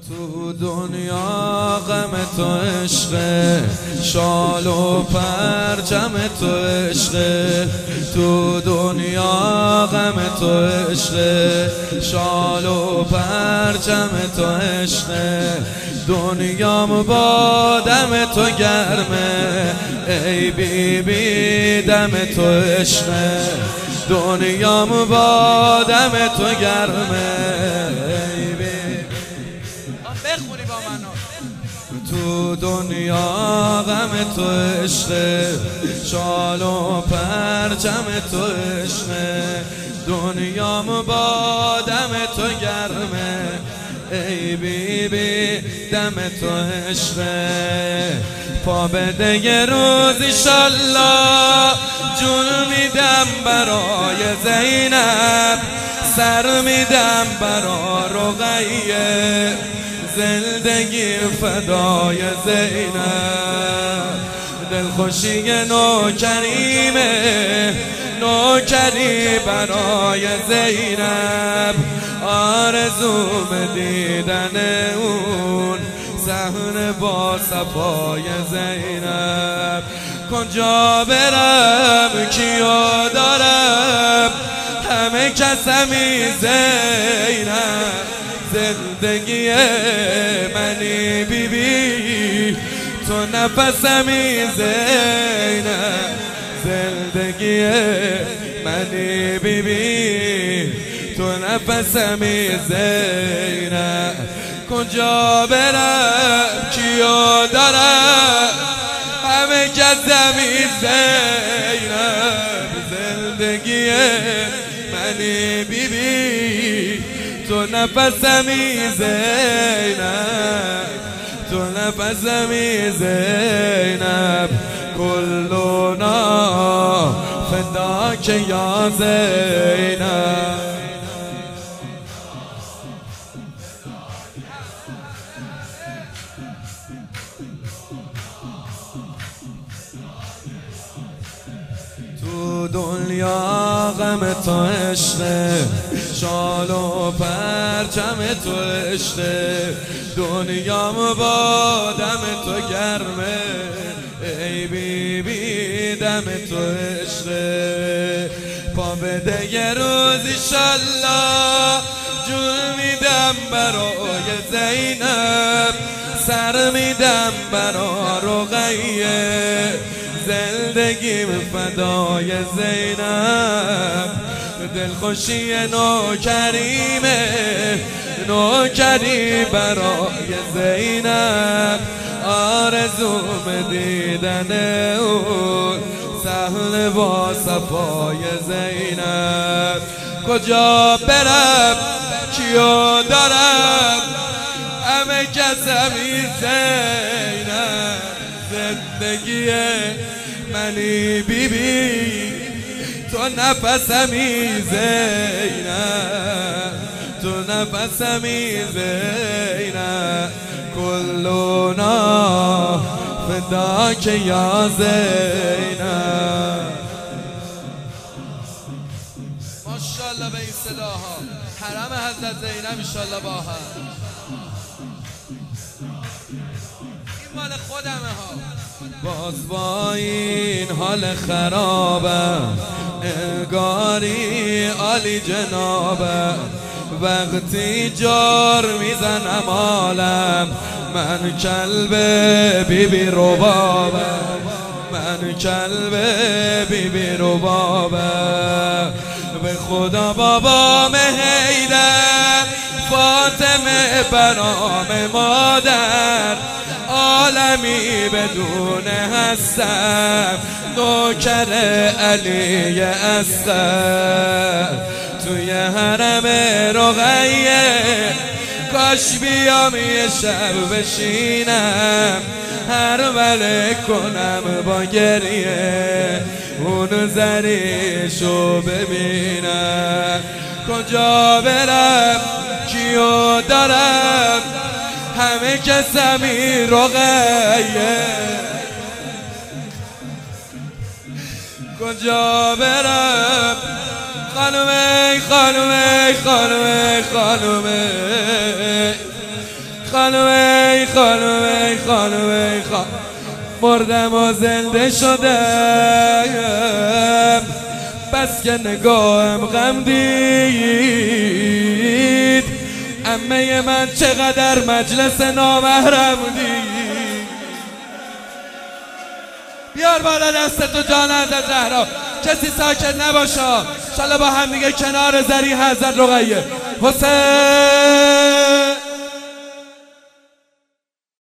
تو دنیا غم تو عشقه، شال و پرچم تو عشقه. تو دنیا غم تو عشقه، شال و پرچم تو عشقه. دنیام با دم تو گرمه، ای بی بی دم تو عشقه. دنیام با دم تو گرمه، بخونی با من. تو دنیا غم تو عشقه، شال و پرچم تو عشقه. دنیام با دم تو گرمه، ای بی بی دم تو عشقه. پا بده یه روز ایشالله، جون میدم برای زینب، سر میدم برای رقیه، زندگی فدای زینب. دلخوشی نوکریمه، نوکری برای زینب. آرزوم دیدن اون صحن با صفای زینب. کجا برم کیو دارم، همه کسمی زینب. زندگی منی بی بی، تو نفسمی زینب. زندگی منی بی بی، تو نفسمی زینب. کجا برم کیو دارم، همه کسمی زینب. زندگی منی بی بی، تو نفسمی زینب. تو نفسمی زینب. کلنا فداک یا زینب. تو دنیا غم تو عشقه، شال و پرچم تو عشقه. دنیام با دم تو گرمه، ای بی بی دم تو عشقه. پا بده یه روز ایشالله، جون میدم برای زینب، سر میدم برای رقیه، زندگیم فدای زینب. دلخوشی نوکریمه، نوکری برای زینب. آرزوم دیدن اون صحن با صفای زینب. کجا برم کیو دارم، همه کسمی زینب. زندگی منی بی بی، تو نفسمی زینب. تو نفسمی زینب. کلنا فداک یا زینب. ماشاءالله به این صداها، حرم حضرت زینب انشالله با هم. این مال خودمه ها. باز با این حال خرابم، انگاری عالی جنابم. وقتی جار میزنم عالم، من کلب بی بی ربابم. من کلب بی بی ربابم. به خدا بابام حیدر، فاطمه برام مادر، عالمی بدون هستم، نوکر علی اصغر. توی حرم رقیه، کاش بیام یه شب بشینم، هر وله کنم با گریه، اون زریشو ببینم. کجا برم کیو دارم، همه کسمی رقیه. کجا برم خانومه خانومه خانومه خانومه خانوی خانوی خانوی مردم و زنده شدم، بس که نگاهم غم دید. عمه من چقدر مجلس نامحرم دید. بیار بالا دستتو جان از زهرا، کسی ساکت نباشه. انشالله با هم دیگه کنار زری حضرت رقیه. حسین